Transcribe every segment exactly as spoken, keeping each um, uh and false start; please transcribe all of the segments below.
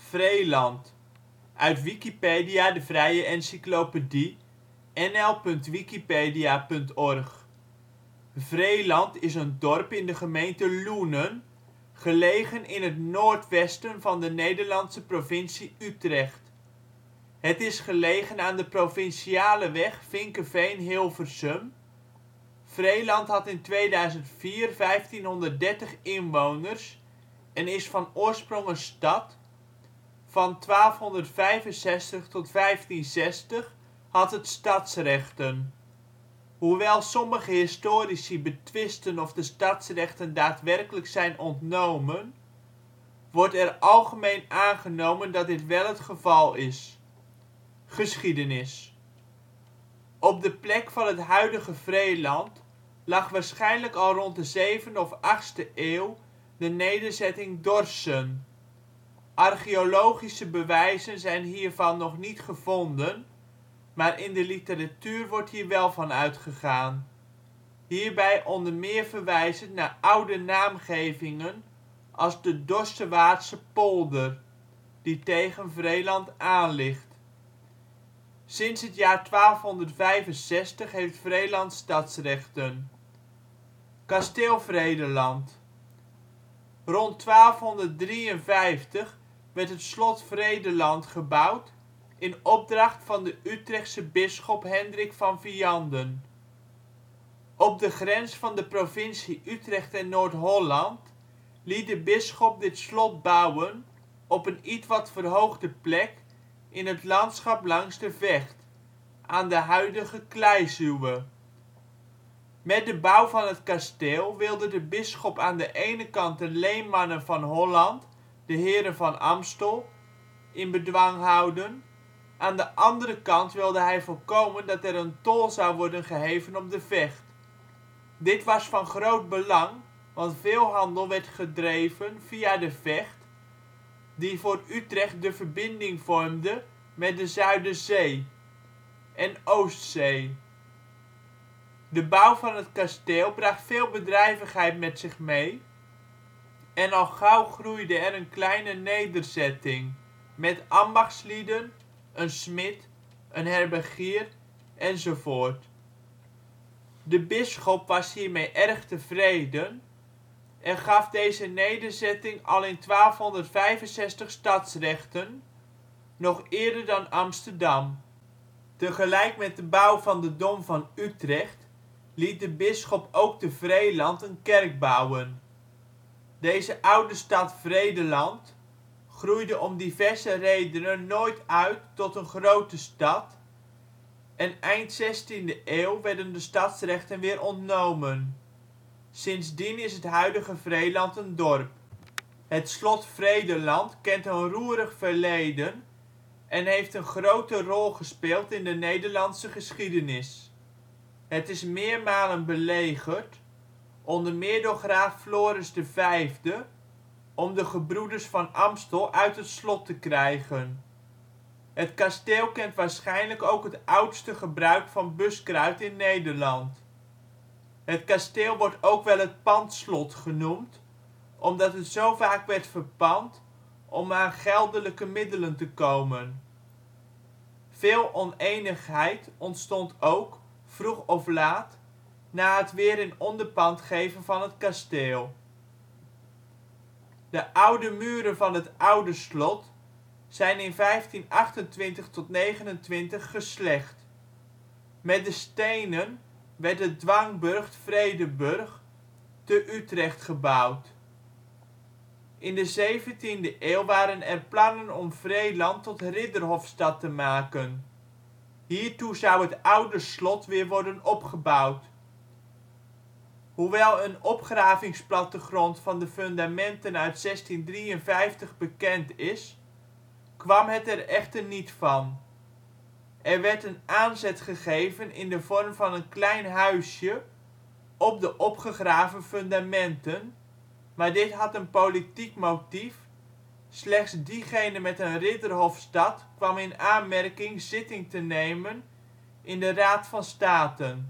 Vreeland, uit Wikipedia, de vrije encyclopedie. N L punt wikipedia punt org. Vreeland is een dorp in de gemeente Loenen, gelegen in het noordwesten van de Nederlandse provincie Utrecht. Het is gelegen aan de provinciale weg Vinkeveen - Hilversum. Vreeland had in tweeduizend vier vijftienhonderddertig inwoners en is van oorsprong een stad. Van twaalfhonderdvijfenzestig tot vijftienzestig had het stadsrechten. Hoewel sommige historici betwisten of de stadsrechten daadwerkelijk zijn ontnomen, wordt er algemeen aangenomen dat dit wel het geval is. Geschiedenis. Op de plek van het huidige Vreeland lag waarschijnlijk al rond de zevende of achtste eeuw de nederzetting Dorssen. Archeologische bewijzen zijn hiervan nog niet gevonden, maar in de literatuur wordt hier wel van uitgegaan. Hierbij onder meer verwijzend naar oude naamgevingen als de Dorsewaardse Polder, die tegen Vreeland aan ligt. Sinds het jaar twaalfhonderdvijfenzestig heeft Vreeland stadsrechten. Kasteel Vredelant. Rond twaalfhonderddrieënvijftig werd het slot Vredelant gebouwd in opdracht van de Utrechtse bisschop Hendrik van Vianden. Op de grens van de provincie Utrecht en Noord-Holland liet de bisschop dit slot bouwen op een ietwat verhoogde plek in het landschap langs de Vecht, aan de huidige kleizuwe. Met de bouw van het kasteel wilde de bisschop aan de ene kant de leenmannen van Holland, de heren van Aemstel, in bedwang houden. Aan de andere kant wilde hij voorkomen dat er een tol zou worden geheven op de Vecht. Dit was van groot belang, want veel handel werd gedreven via de Vecht, die voor Utrecht de verbinding vormde met de Zuiderzee en Oostzee. De bouw van het kasteel bracht veel bedrijvigheid met zich mee en al gauw groeide er een kleine nederzetting, met ambachtslieden, een smid, een herbergier enzovoort. De bisschop was hiermee erg tevreden en gaf deze nederzetting al in twaalfhonderdvijfenzestig stadsrechten, nog eerder dan Amsterdam. Tegelijk met de bouw van de Dom van Utrecht liet de bisschop ook te Vreeland een kerk bouwen. Deze oude stad Vredelant groeide om diverse redenen nooit uit tot een grote stad en eind zestiende eeuw werden de stadsrechten weer ontnomen. Sindsdien is het huidige Vreeland een dorp. Het slot Vredelant kent een roerig verleden en heeft een grote rol gespeeld in de Nederlandse geschiedenis. Het is meermalen belegerd, onder meer door graaf Floris de Vijfde, om de gebroeders van Aemstel uit het slot te krijgen. Het kasteel kent waarschijnlijk ook het oudste gebruik van buskruit in Nederland. Het kasteel wordt ook wel het pandslot genoemd, omdat het zo vaak werd verpand om aan geldelijke middelen te komen. Veel onenigheid ontstond ook, vroeg of laat, na het weer in onderpand geven van het kasteel. De oude muren van het oude slot zijn in vijftien achtentwintig tot negenentwintig geslecht. Met de stenen werd de dwangburcht Vredenburg te Utrecht gebouwd. In de zeventiende eeuw waren er plannen om Vreeland tot ridderhofstad te maken. Hiertoe zou het oude slot weer worden opgebouwd. Hoewel een opgravingsplattegrond van de fundamenten uit zestien drieënvijftig bekend is, kwam het er echter niet van. Er werd een aanzet gegeven in de vorm van een klein huisje op de opgegraven fundamenten, maar dit had een politiek motief: slechts diegene met een ridderhofstad kwam in aanmerking zitting te nemen in de Raad van Staten.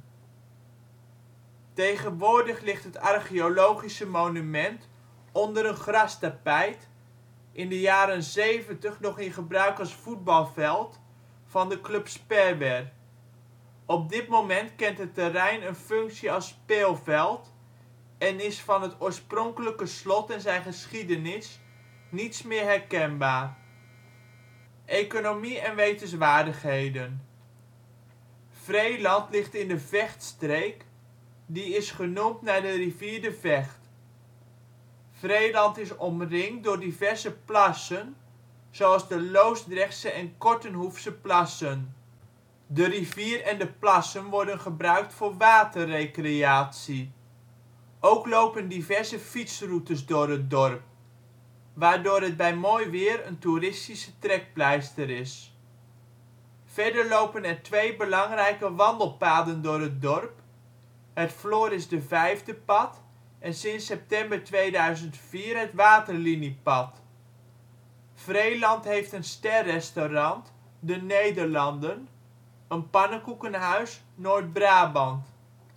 Tegenwoordig ligt het archeologische monument onder een grastapijt in de jaren zeventig nog in gebruik als voetbalveld van de club Sperwer. Op dit moment kent het terrein een functie als speelveld en is van het oorspronkelijke slot en zijn geschiedenis niets meer herkenbaar. Economie en wetenswaardigheden Vreeland ligt in de Vechtstreek, die is genoemd naar de rivier de Vecht. Vreeland is omringd door diverse plassen, zoals de Loosdrechtse en Kortenhoefse Plassen. De rivier en de plassen worden gebruikt voor waterrecreatie. Ook lopen diverse fietsroutes door het dorp, waardoor het bij mooi weer een toeristische trekpleister is. Verder lopen er twee belangrijke wandelpaden door het dorp: het Floris de Vijfde-pad en sinds september tweeduizend vier het Waterliniepad. Vreeland heeft een ster-restaurant, De Nederlanden, een pannenkoekenhuis, Noord-Brabant.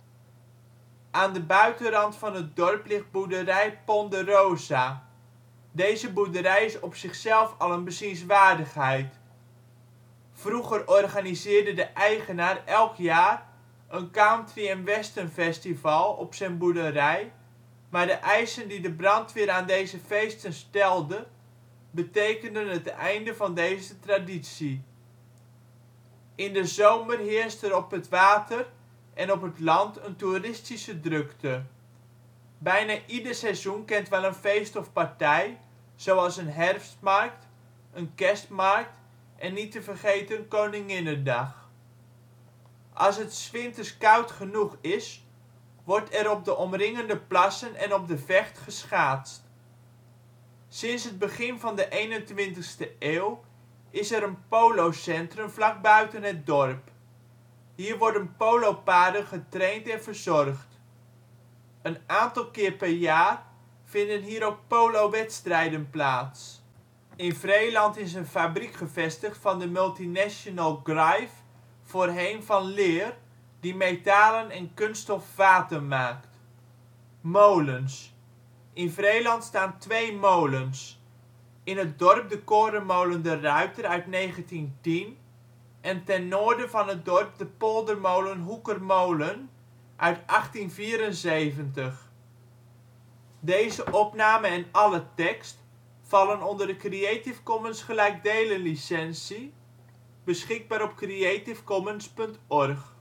Aan de buitenrand van het dorp ligt boerderij Ponderosa. Deze boerderij is op zichzelf al een bezienswaardigheid. Vroeger organiseerde de eigenaar elk jaar een country - en westernfestival op zijn boerderij, maar de eisen die de brandweer aan deze feesten stelde betekenden het einde van deze traditie. In de zomer heerst er op het water en op het land een toeristische drukte. Bijna ieder seizoen kent wel een feest of partij, zoals een herfstmarkt, een kerstmarkt en niet te vergeten Koninginnedag. Als het ' s winters koud genoeg is, wordt er op de omringende plassen en op de Vecht geschaatst. Sinds het begin van de eenentwintigste eeuw is er een polocentrum vlak buiten het dorp. Hier worden polopaarden getraind en verzorgd. Een aantal keer per jaar vinden hier ook polowedstrijden plaats. In Vreeland is een fabriek gevestigd van de multinational Greif, voorheen van Leer, die metalen en kunststof vaten maakt. Molens. In Vreeland staan twee molens. In het dorp de korenmolen De Ruiter uit negentien tien en ten noorden van het dorp de poldermolen Hoekermolen uit achttien vierenzeventig. Deze opname en alle tekst vallen onder de Creative Commons gelijkdelen licentie, beschikbaar op creativecommons punt org